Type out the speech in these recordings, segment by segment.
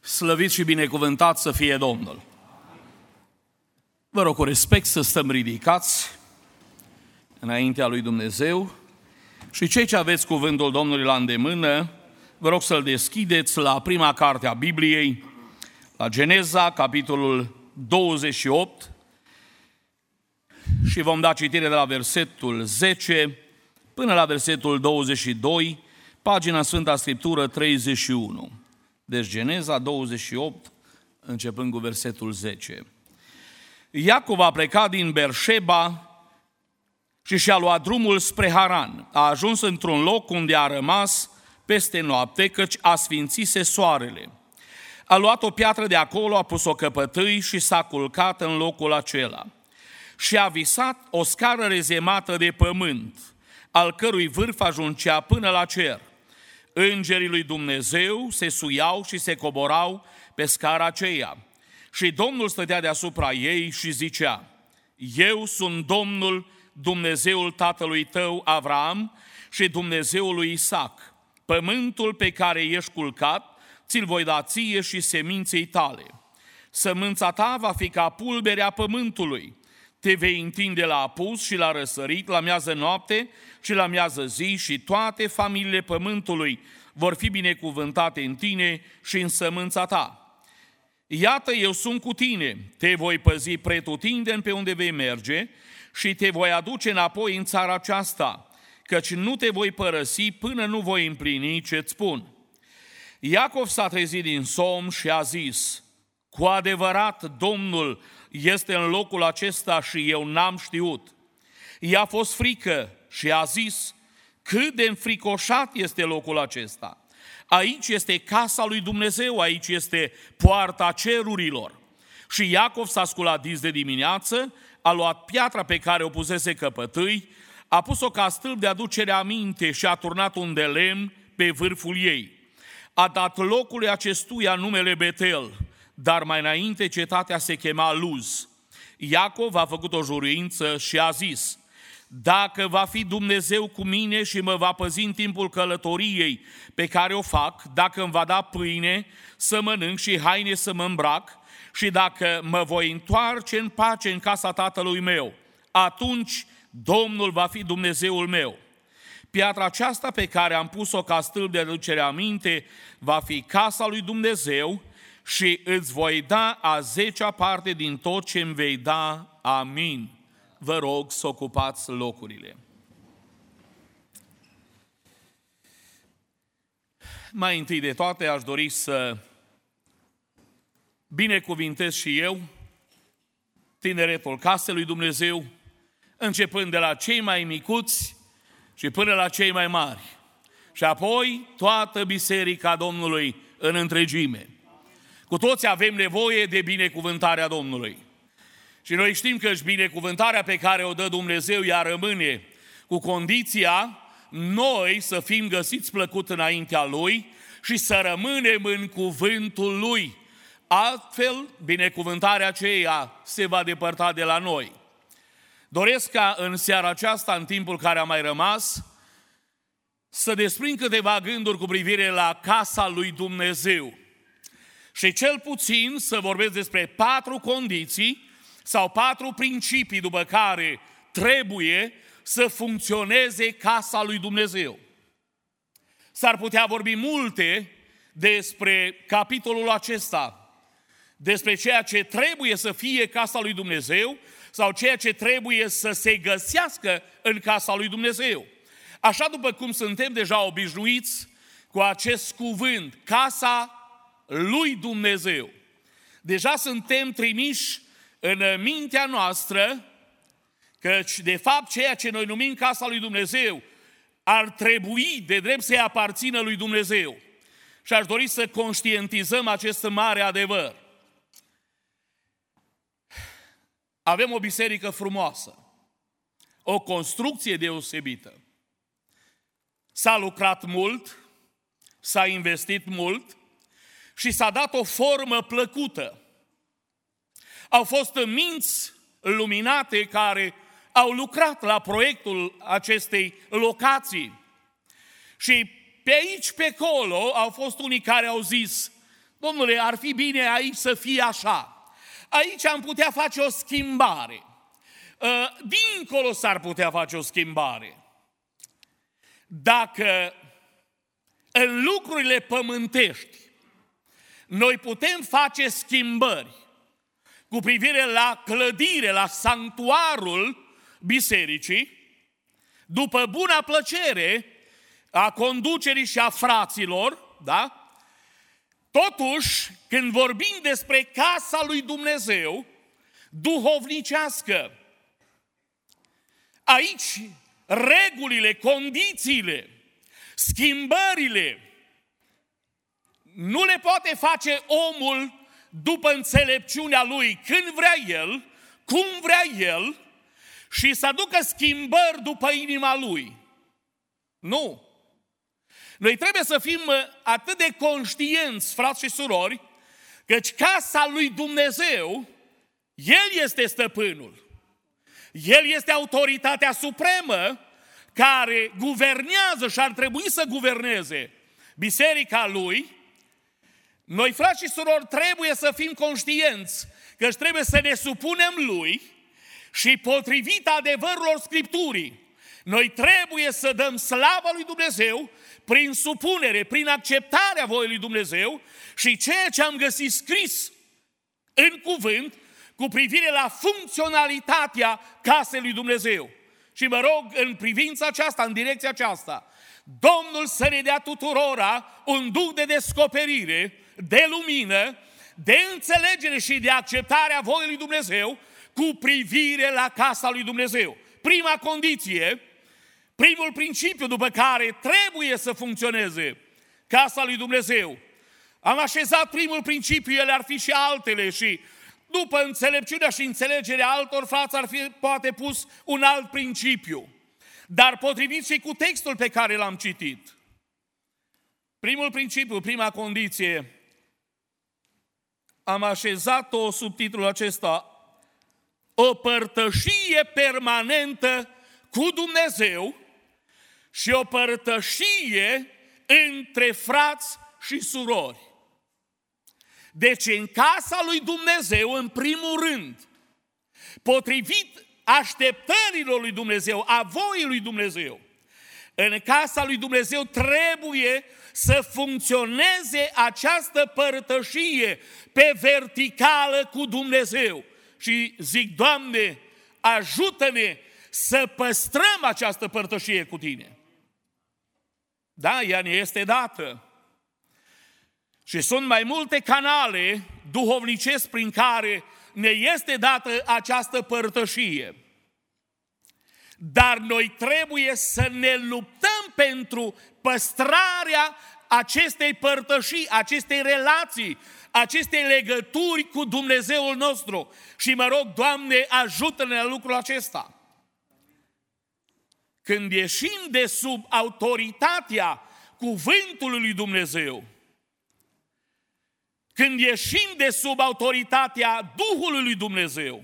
Slăvit și binecuvântat să fie Domnul! Vă rog cu respect să stăm ridicați înaintea lui Dumnezeu și cei ce aveți cuvântul Domnului la îndemână, vă rog să-l deschideți la prima carte a Bibliei, la Geneza, capitolul 28, și vom da citire de la versetul 10 până la versetul 22, pagina Sfânta Scriptură 31. Deci Geneza 28, începând cu versetul 10. Iacov a plecat din Berșeba și și-a luat drumul spre Haran. A ajuns într-un loc unde a rămas peste noapte, căci a sfințise soarele. A luat o piatră de acolo, a pus-o căpătâi și s-a culcat în locul acela. Și a visat o scară rezemată de pământ, al cărui vârf ajuncea până la cer. Îngerii lui Dumnezeu se suiau și se coborau pe scara aceea. Și Domnul stătea deasupra ei și zicea: Eu sunt Domnul, Dumnezeul tatălui tău Avram și Dumnezeul lui Isaac. Pământul pe care ești culcat ți-l voi da ție și seminței tale. Sămânța ta va fi ca pulberea pământului. Te vei întinde la apus și la răsărit, la miază noapte și la miază zi, și toate familiile pământului vor fi binecuvântate în tine și în sămânța ta. Iată, eu sunt cu tine, te voi păzi pretutindeni pe unde vei merge și te voi aduce înapoi în țara aceasta, căci nu te voi părăsi până nu voi împlini ce-ți spun. Iacov s-a trezit din somn și a zis: Cu adevărat, Domnul este în locul acesta și eu n-am știut. I-a fost frică și a zis: Cât de înfricoșat este locul acesta! Aici este casa lui Dumnezeu, aici este poarta cerurilor. Și Iacov s-a sculat dis de dimineață, a luat piatra pe care o pusese căpătâi, a pus-o ca stâlp de aducere aminte și a turnat un de lemn pe vârful ei. A dat locului acestuia numele Betel, dar mai înainte cetatea se chema Luz. Iacov a făcut o juruință și a zis: Dacă va fi Dumnezeu cu mine și mă va păzi în timpul călătoriei pe care o fac, dacă îmi va da pâine să mănânc și haine să mă îmbrac, și dacă mă voi întoarce în pace în casa tatălui meu, atunci Domnul va fi Dumnezeul meu. Piatra aceasta pe care am pus-o ca stâlp de aducere aminte va fi casa lui Dumnezeu și îți voi da a 10-a parte din tot ce îmi vei da. Amin. Vă rog să ocupați locurile. Mai întâi de toate aș dori să binecuvintez și eu tineretul Casei lui Dumnezeu, începând de la cei mai micuți și până la cei mai mari, și apoi toată Biserica Domnului în întregime. Cu toți avem nevoie de binecuvântarea Domnului. Și noi știm că și binecuvântarea pe care o dă Dumnezeu ea rămâne, cu condiția noi să fim găsiți plăcut înaintea Lui și să rămânem în cuvântul Lui. Altfel, binecuvântarea aceea se va depărta de la noi. Doresc ca în seara aceasta, în timpul care a mai rămas, să desprind câteva gânduri cu privire la casa lui Dumnezeu. Și cel puțin să vorbesc despre 4 condiții sau 4 principii după care trebuie să funcționeze casa lui Dumnezeu. S-ar putea vorbi multe despre capitolul acesta, despre ceea ce trebuie să fie casa lui Dumnezeu sau ceea ce trebuie să se găsească în casa lui Dumnezeu. Așa după cum suntem deja obișnuiți cu acest cuvânt, casa lui Dumnezeu. Deja suntem trimiși în mintea noastră căci, de fapt, ceea ce noi numim casa lui Dumnezeu ar trebui de drept să-i aparțină lui Dumnezeu. Și aș dori să conștientizăm acest mare adevăr. Avem o biserică frumoasă, o construcție deosebită. S-a lucrat mult, s-a investit mult și s-a dat o formă plăcută. Au fost minți luminate care au lucrat la proiectul acestei locații. Și pe aici, pe acolo, au fost unii care au zis: Domnule, ar fi bine aici să fie așa. Aici am putea face o schimbare. Dincolo s-ar putea face o schimbare. Dacă în lucrurile pământești noi putem face schimbări cu privire la clădire, la sanctuarul bisericii, după buna plăcere a conducerii și a fraților, da? Totuși, când vorbim despre casa lui Dumnezeu, duhovnicească, aici regulile, condițiile, schimbările nu le poate face omul după înțelepciunea lui, când vrea el, cum vrea el și să aducă schimbări după inima lui. Nu. Noi trebuie să fim atât de conștienți, frați și surori, căci casa lui Dumnezeu, El este stăpânul. El este autoritatea supremă care guvernează și ar trebui să guverneze biserica lui. Noi, frați și surori, trebuie să fim conștienți că trebuie să ne supunem lui și potrivit adevărurilor Scripturii, noi trebuie să dăm slava lui Dumnezeu prin supunere, prin acceptarea voii lui Dumnezeu și ceea ce am găsit scris în cuvânt cu privire la funcționalitatea casei lui Dumnezeu. Și mă rog, în privința aceasta, în direcția aceasta, Domnul să ne dea tuturora un duh de descoperire, de lumină, de înțelegere și de acceptare a voii lui Dumnezeu cu privire la casa lui Dumnezeu. Prima condiție, primul principiu după care trebuie să funcționeze casa lui Dumnezeu. Am așezat primul principiu, ele ar fi și altele și după înțelepciunea și înțelegerea altor frați ar fi poate pus un alt principiu. Dar potrivit și cu textul pe care l-am citit. Primul principiu, prima condiție, am așezat-o sub titlul acesta: o părtășie permanentă cu Dumnezeu și o părtășie între frați și surori. Deci în casa lui Dumnezeu, în primul rând, potrivit așteptărilor lui Dumnezeu, a voii lui Dumnezeu, în casa lui Dumnezeu trebuie să funcționeze această părtășie pe verticală cu Dumnezeu. Și zic, Doamne, ajută-ne să păstrăm această părtășie cu Tine. Da, ea ne este dată. Și sunt mai multe canale duhovnicesc prin care ne este dată această părtășie. Dar noi trebuie să ne luptăm pentru păstrarea acestei părtășii, acestei relații, acestei legături cu Dumnezeul nostru. Și mă rog, Doamne, ajută-ne la lucrul acesta. Când ieșim de sub autoritatea cuvântului lui Dumnezeu, când ieșim de sub autoritatea Duhului lui Dumnezeu,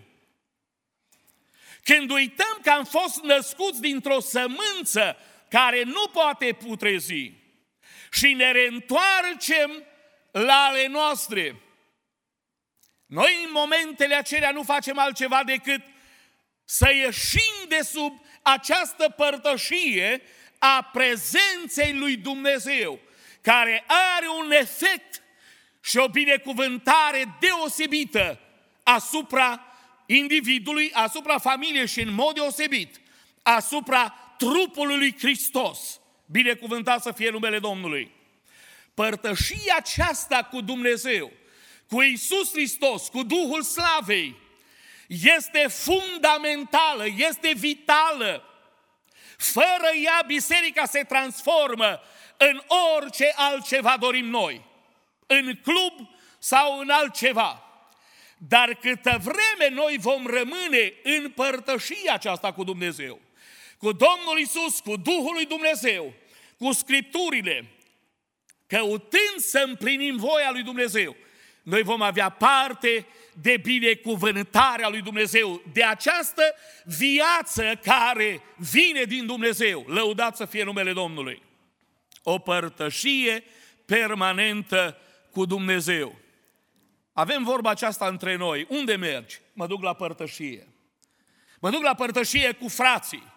când uităm că am fost născuți dintr-o sămânță care nu poate putrezi și ne reîntoarcem la ale noastre, noi în momentele acelea nu facem altceva decât să ieșim de sub această părtășie a prezenței lui Dumnezeu, care are un efect și o binecuvântare deosebită asupra individului, asupra familiei și în mod deosebit asupra trupului lui Hristos. Binecuvântat să fie numele Domnului. Părtășia aceasta cu Dumnezeu, cu Iisus Hristos, cu Duhul Slavei, este fundamentală, este vitală. Fără ea, biserica se transformă în orice altceva dorim noi, în club sau în altceva. Dar câtă vreme noi vom rămâne în părtășia aceasta cu Dumnezeu, cu Domnul Iisus, cu Duhul lui Dumnezeu, cu Scripturile, căutând să împlinim voia lui Dumnezeu, noi vom avea parte de binecuvântarea lui Dumnezeu, de această viață care vine din Dumnezeu. Lăudat să fie numele Domnului. O părtășie permanentă cu Dumnezeu. Avem vorba aceasta între noi. Unde mergi? Mă duc la părtășie. Mă duc la părtășie cu frații.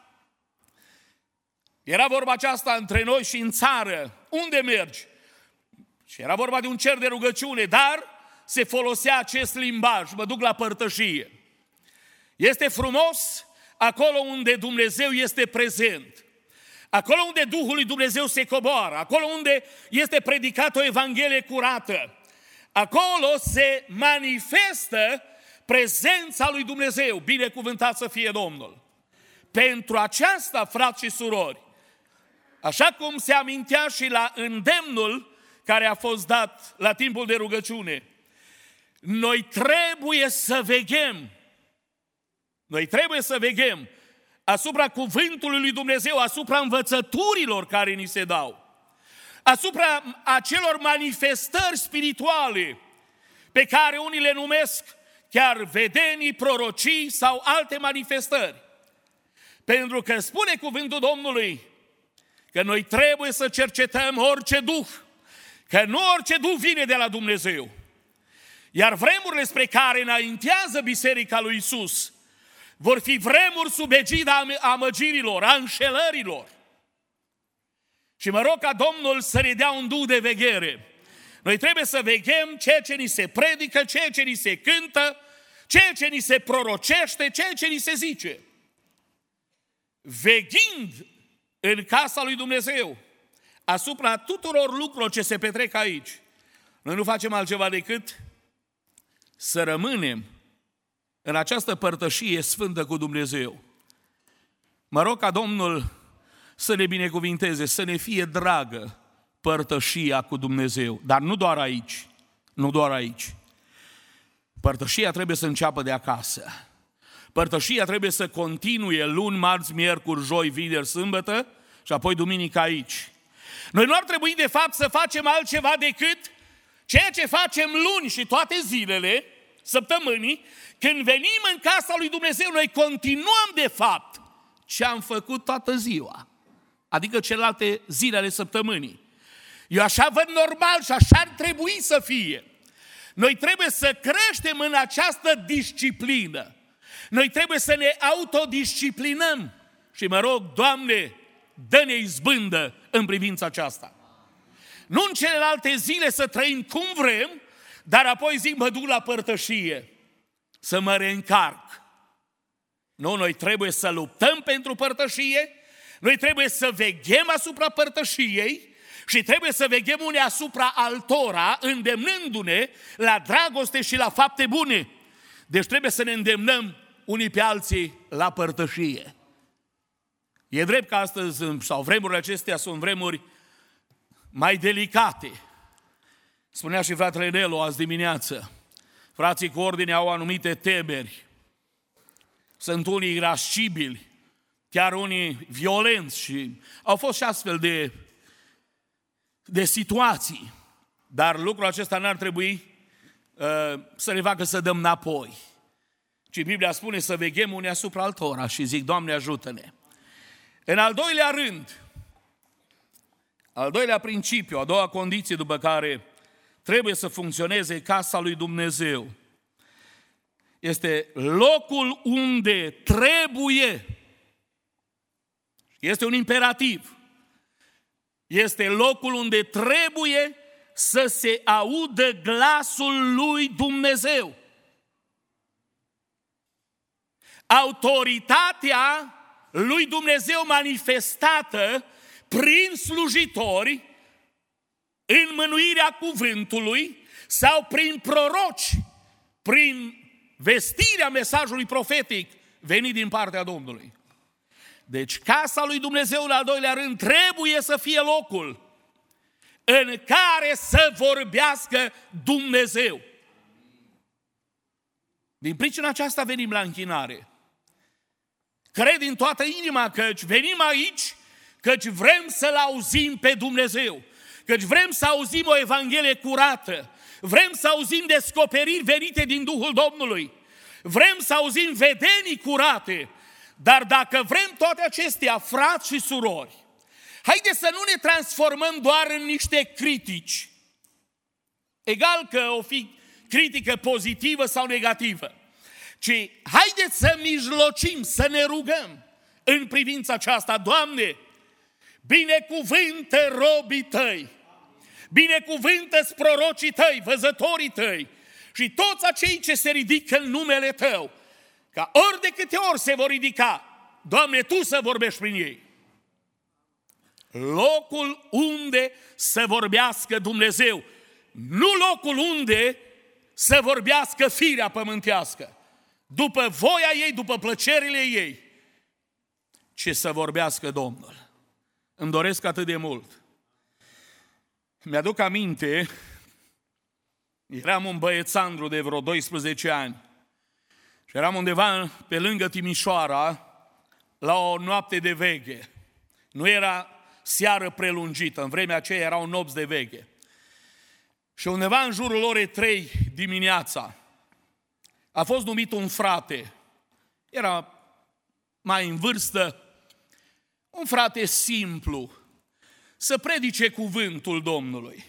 Era vorba aceasta între noi și în țară. Unde mergi? Și era vorba de un cer de rugăciune, dar se folosea acest limbaj. Mă duc la părtășie. Este frumos acolo unde Dumnezeu este prezent. Acolo unde Duhul lui Dumnezeu se coboară. Acolo unde este predicată o Evanghelie curată. Acolo se manifestă prezența lui Dumnezeu. Binecuvântat să fie Domnul. Pentru aceasta, frați și surori, așa cum se amintea și la îndemnul care a fost dat la timpul de rugăciune, noi trebuie să veghem. Noi trebuie să veghem asupra cuvântului lui Dumnezeu, asupra învățăturilor care ni se dau, asupra acelor manifestări spirituale pe care unii le numesc chiar vedenii, prorocii sau alte manifestări. Pentru că spune cuvântul Domnului că noi trebuie să cercetăm orice duh, că nu orice duh vine de la Dumnezeu. Iar vremurile spre care înaintează Biserica lui Iisus vor fi vremuri sub egida amăgirilor, a înșelărilor. Și mă rog ca Domnul să ne dea un duh de veghere. Noi trebuie să veghem ceea ce ni se predică, ceea ce ni se cântă, ceea ce ni se prorocește, ceea ce ni se zice. Veghind în casa lui Dumnezeu asupra tuturor lucrurilor ce se petrec aici, noi nu facem altceva decât să rămânem în această părtășie sfântă cu Dumnezeu. Mă rog ca Domnul să ne binecuvinteze, să ne fie dragă părtășia cu Dumnezeu. Dar nu doar aici, nu doar aici. Părtășia trebuie să înceapă de acasă. Părtășia trebuie să continue luni, marți, miercuri, joi, vineri, sâmbătă și apoi duminică aici. Noi nu ar trebui de fapt să facem altceva decât ceea ce facem luni și toate zilele, săptămânii, când venim în casa lui Dumnezeu, noi continuăm de fapt ce am făcut toată ziua, adică celelalte zile ale săptămânii. Eu așa văd normal și așa ar trebui să fie. Noi trebuie să creștem în această disciplină. Noi trebuie să ne autodisciplinăm. Și mă rog, Doamne, dă-ne izbândă în privința aceasta. Nu în celelalte zile să trăim cum vrem, dar apoi zic, mă duc la părtășie să mă reîncarc. Nu, noi trebuie să luptăm pentru părtășie, noi trebuie să veghem asupra părtășiei și trebuie să veghem unii asupra altora, îndemnându-ne la dragoste și la fapte bune. Deci trebuie să ne îndemnăm unii pe alții la părtășie. E drept că astăzi, sau vremurile acestea, sunt vremuri mai delicate. Spunea și fratele Nelu azi dimineață, frații cu ordine au anumite temeri. Sunt unii irascibili, chiar unii violenți și au fost și astfel de situații. Dar lucrul acesta n-ar trebui să ne facă să dăm înapoi. Ci Biblia spune să veghem unii asupra altora și zic, Doamne ajută-ne. În al doilea rând, al doilea principiu, a doua condiție după care trebuie să funcționeze casa lui Dumnezeu, este locul unde trebuie, este un imperativ, este locul unde trebuie să se audă glasul lui Dumnezeu. Autoritatea lui Dumnezeu manifestată prin slujitori în mânuirea cuvântului sau prin proroci, prin vestirea mesajului profetic venit din partea Domnului. Deci casa lui Dumnezeu, în al doilea rând, trebuie să fie locul în care să vorbească Dumnezeu. Din pricina aceasta venim la închinare. Cred din toată inima căci venim aici, căci vrem să-L auzim pe Dumnezeu, căci vrem să auzim o Evanghelie curată, vrem să auzim descoperiri venite din Duhul Domnului, vrem să auzim vedenii curate, dar dacă vrem toate acestea, frați și surori, haideți să nu ne transformăm doar în niște critici. Egal că o fi critică pozitivă sau negativă, ci haideți să mijlocim, să ne rugăm în privința aceasta. Doamne, binecuvântă robii Tăi, binecuvântă-ți prorocii Tăi, văzătorii Tăi și toți acei ce se ridică în numele Tău, ca ori de câte ori se vor ridica, Doamne, Tu să vorbești prin ei. Locul unde să vorbească Dumnezeu, nu locul unde să vorbească firea pământească, după voia ei, după plăcerile ei, ci să vorbească Domnul. Îmi doresc atât de mult. Mi-aduc aminte, eram un băiețandru de vreo 12 ani și eram undeva pe lângă Timișoara la o noapte de veghe. Nu era seară prelungită, în vremea aceea erau nopți de veghe. Și undeva în jurul orei 3 dimineața a fost numit un frate, era mai în vârstă, un frate simplu, să predice cuvântul Domnului.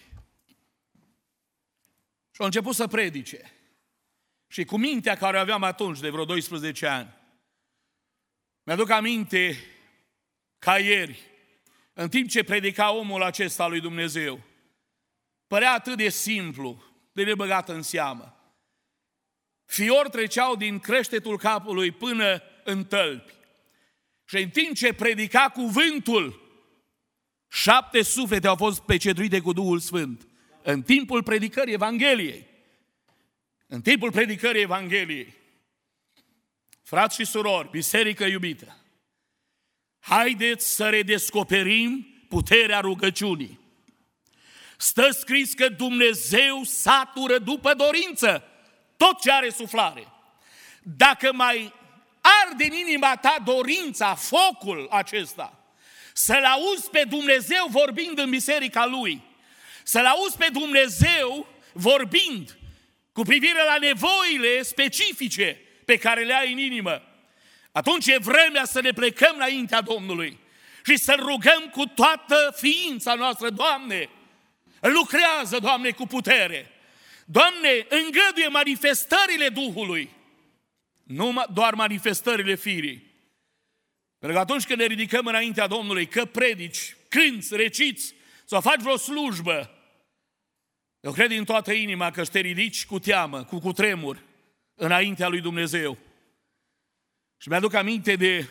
Și a început să predice. Și cu mintea care o aveam atunci, de vreo 12 ani, mi-aduc aminte ca ieri, în timp ce predica omul acesta lui Dumnezeu, părea atât de simplu, de nebăgat în seamă. Fiori treceau din creștetul capului până în tălpi. Și în timp ce predica cuvântul, 7 suflete au fost pecetuite cu Duhul Sfânt. În timpul predicării Evangheliei. În timpul predicării Evangheliei. Frați și surori, biserică iubită, haideți să redescoperim puterea rugăciunii. Stă scris că Dumnezeu satură după dorință tot ce are suflare. Dacă mai arde în inima ta dorința, focul acesta, să-L auzi pe Dumnezeu vorbind în biserica Lui, să-L auzi pe Dumnezeu vorbind cu privire la nevoile specifice pe care le ai în inimă, atunci e vremea să ne plecăm înaintea Domnului și să-L rugăm cu toată ființa noastră. Doamne, lucrează, Doamne, cu putere. Doamne, îngăduie manifestările Duhului, nu doar manifestările firii. Pentru că atunci când ne ridicăm înaintea Domnului, că predici, cânți, reciți sau faci vreo slujbă, eu cred din toată inima că te ridici cu teamă, cu cutremur înaintea lui Dumnezeu. Și mi-aduc aminte de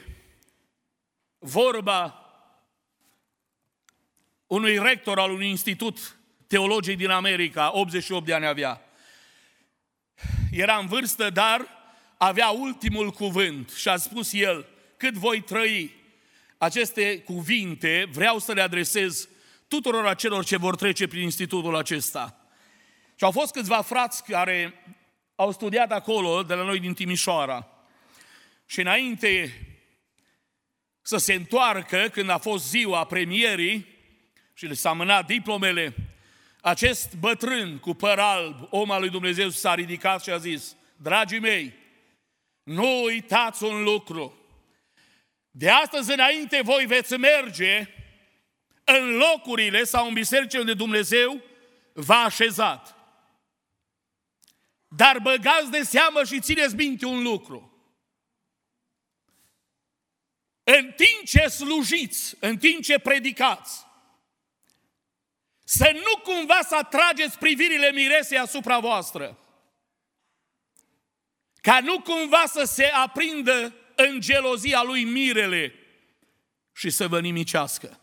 vorba unui rector al unui institut teologic din America, 88 de ani avea. Era în vârstă, dar avea ultimul cuvânt și a spus el: cât voi trăi, aceste cuvinte vreau să le adresez tuturor acelor ce vor trece prin institutul acesta. Și au fost câțiva frați care au studiat acolo, de la noi din Timișoara. Și înainte să se întoarcă, când a fost ziua premierii și le s-a mânat diplomele, acest bătrân cu păr alb, om al lui Dumnezeu, s-a ridicat și a zis: dragii mei, nu uitați un lucru. De astăzi înainte voi veți merge în locurile sau în bisericile unde Dumnezeu v-a așezat. Dar băgați de seamă și țineți minte un lucru. În timp ce slujiți, în timp ce predicați, să nu cumva să atrageți privirile miresei asupra voastră. Ca nu cumva să se aprindă în gelozia lui mirele și să vă nimicească.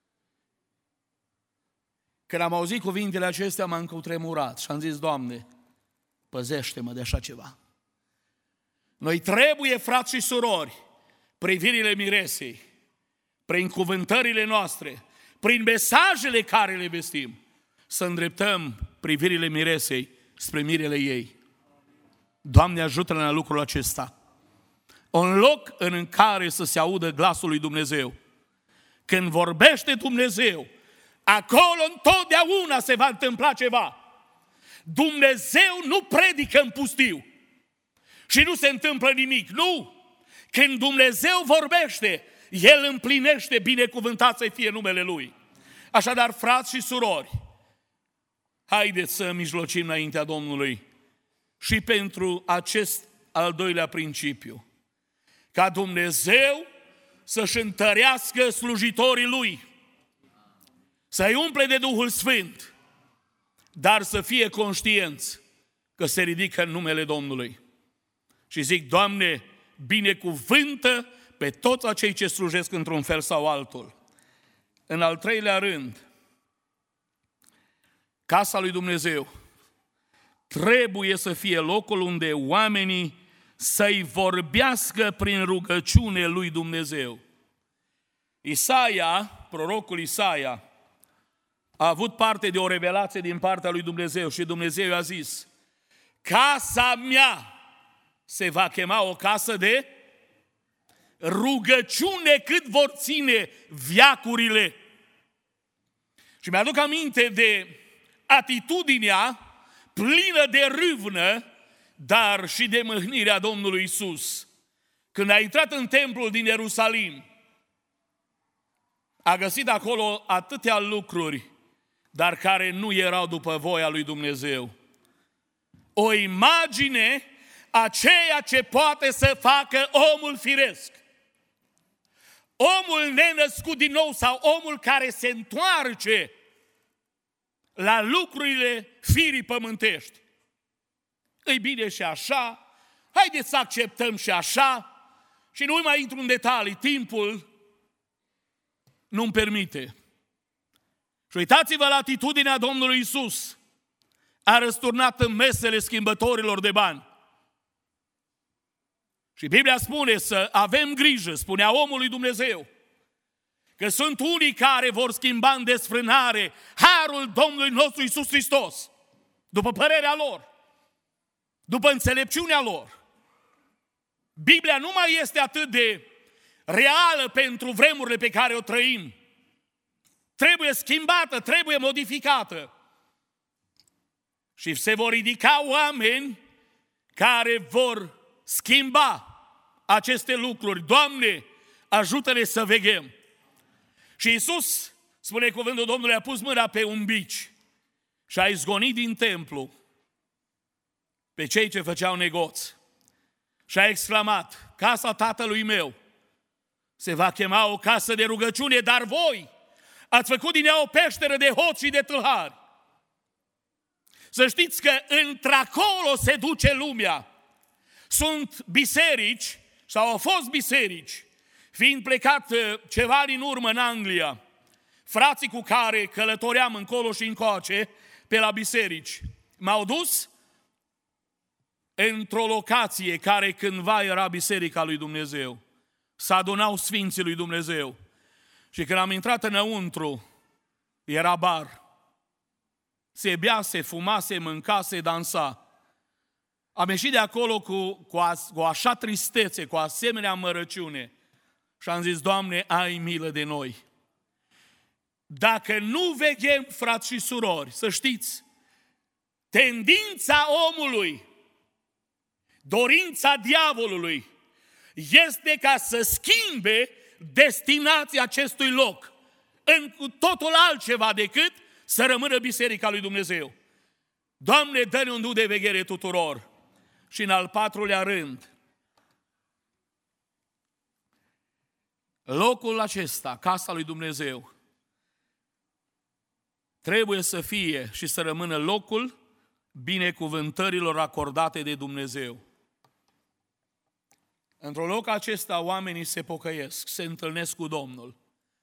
Când am auzit cuvintele acestea, m-am cutremurat și am zis: Doamne, păzește-mă de așa ceva. Noi trebuie, frați și surori, privirile miresei, prin cuvântările noastre, prin mesajele care le vestim, să îndreptăm privirile miresei spre mirele ei. Doamne, ajută-ne la lucrul acesta. Un loc în care să se audă glasul lui Dumnezeu. Când vorbește Dumnezeu, acolo întotdeauna se va întâmpla ceva. Dumnezeu nu predică în pustiu și nu se întâmplă nimic. Nu! Când Dumnezeu vorbește, El împlinește, binecuvântat să fie numele Lui. Așadar, frați și surori, Haideți să mijlocim înaintea Domnului și pentru acest al doilea principiu. Ca Dumnezeu să-și întărească slujitorii Lui, să-i umple de Duhul Sfânt, dar să fie conștienți că se ridică în numele Domnului. Și zic, Doamne, binecuvântă pe toți acei ce slujesc într-un fel sau altul. În al treilea rând, casa lui Dumnezeu trebuie să fie locul unde oamenii să-i vorbească prin rugăciune lui Dumnezeu. Isaia, prorocul Isaia, a avut parte de o revelație din partea lui Dumnezeu și Dumnezeu i-a zis, casa mea se va chema o casă de rugăciune cât vor ține veacurile. Și mi-aduc aminte de atitudinea plină de râvnă, dar și de mâhnirea Domnului Iisus. Când a intrat în templul din Ierusalim, a găsit acolo atâtea lucruri, dar care nu erau după voia lui Dumnezeu. O imagine a ceea ce poate să facă omul firesc. Omul nenăscut din nou sau omul care se întoarce la lucrurile firii pământești. Îi bine și așa, haideți să acceptăm și așa, și nu mai intru în detalii, timpul nu-mi permite. Și uitați-vă la atitudinea Domnului Iisus. A răsturnat în mesele schimbătorilor de bani. Și Biblia spune să avem grijă, spunea omul lui Dumnezeu, că sunt unii care vor schimba în desfrânare harul Domnului nostru Iisus Hristos, după părerea lor, după înțelepciunea lor. Biblia nu mai este atât de reală pentru vremurile pe care o trăim. Trebuie schimbată, trebuie modificată. Și se vor ridica oameni care vor schimba aceste lucruri. Doamne, ajută-ne să veghem. Și Iisus, spune cuvântul Domnului, a pus mâna pe un bici și a izgonit din templu pe cei ce făceau negoț. Și a exclamat, casa tatălui meu se va chema o casă de rugăciune, dar voi ați făcut din ea o peșteră de hoți și de tâlhari. Să știți că într-acolo se duce lumea. Sunt biserici, sau au fost biserici, fiind plecat ceva ani în urmă în Anglia, frații cu care călătoream încolo și încoace pe la biserici, m-au dus într-o locație care cândva era biserica lui Dumnezeu. Se adunau sfinții lui Dumnezeu. Și când am intrat înăuntru, era bar. Se bea, se fuma, se mânca, se dansa. Am ieșit de acolo cu așa tristețe, cu asemenea amărăciune. Și am zis, Doamne, ai milă de noi. Dacă nu veghem, frați și surori, să știți, tendința omului, dorința diavolului, este ca să schimbe destinația acestui loc în cu totul altceva decât să rămână biserica lui Dumnezeu. Doamne, dă-ne un duh de veghere tuturor. Și în al patrulea rând, locul acesta, casa lui Dumnezeu, trebuie să fie și să rămână locul binecuvântărilor acordate de Dumnezeu. Într-un loc acesta oamenii se pocăiesc, se întâlnesc cu Domnul.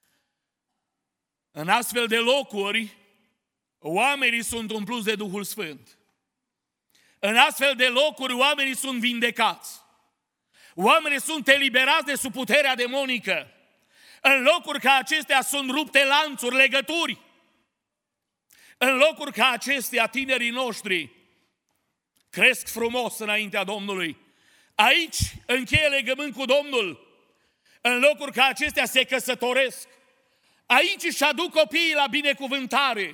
În astfel de locuri, oamenii sunt umpluți de Duhul Sfânt. În astfel de locuri, oamenii sunt vindecați. Oamenii sunt eliberați de sub puterea demonică. În locuri ca acestea sunt rupte lanțuri, legături. În locuri ca acestea, tinerii noștri cresc frumos înaintea Domnului. Aici încheie legământ cu Domnul. În locuri ca acestea se căsătoresc. Aici își aduc copiii la binecuvântare.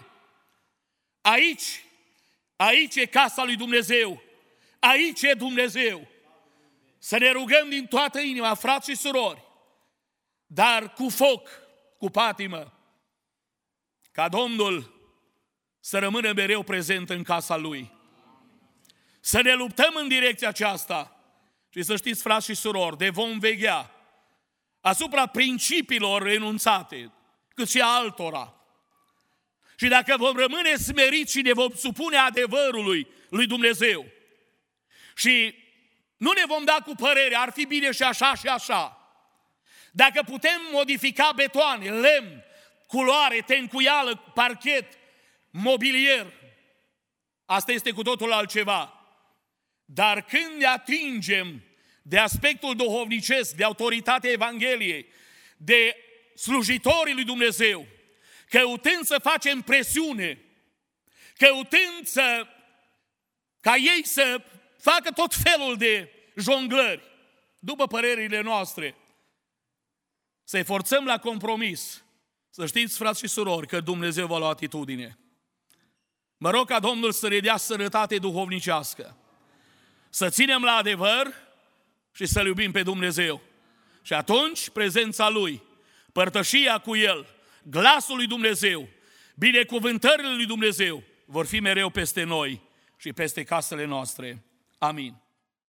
Aici e casa lui Dumnezeu. Aici e Dumnezeu. Să ne rugăm din toată inima, frați și surori, dar cu foc, cu patimă, ca Domnul să rămână mereu prezent în casa Lui. Să ne luptăm în direcția aceasta și să știți, frați și surori, de vom veghea asupra principiilor enunțate, cât și a altora. Și dacă vom rămâne smeriți și ne vom supune adevărului lui Dumnezeu și nu ne vom da cu părere, ar fi bine și așa și așa. Dacă putem modifica betoane, lemn, culoare, tencuială, parchet, mobilier, asta este cu totul altceva. Dar când ne atingem de aspectul duhovnicesc, de autoritatea Evangheliei, de slujitorii lui Dumnezeu, căutând să facem presiune, căutând ca ei să facă tot felul de jonglări, după părerile noastre, să-i forțăm la compromis, să știți, frați și surori, că Dumnezeu va lua atitudine. Mă rog ca Domnul să ne dea sănătate duhovnicească, să ținem la adevăr și să-L iubim pe Dumnezeu. Și atunci prezența Lui, părtășia cu El, glasul lui Dumnezeu, binecuvântările lui Dumnezeu vor fi mereu peste noi și peste casele noastre. Amin.